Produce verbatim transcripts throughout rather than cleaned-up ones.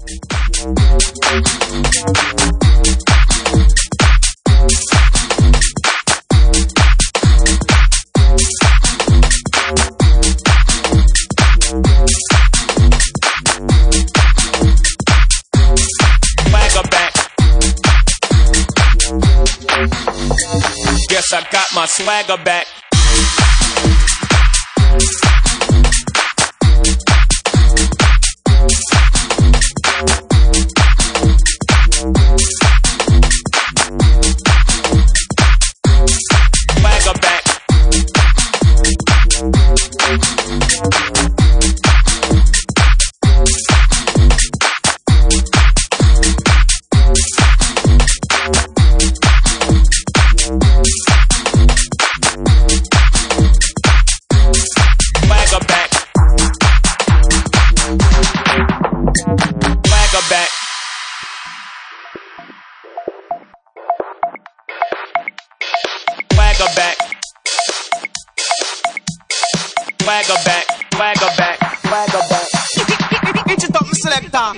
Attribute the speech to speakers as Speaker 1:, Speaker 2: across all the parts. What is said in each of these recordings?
Speaker 1: Guess I got my swagger back. Swagger back. Swagger back. Swagger back. Swagger back. Swagger back.
Speaker 2: It's your top selector.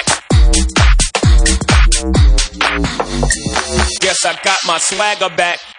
Speaker 1: Guess I got my swagger back.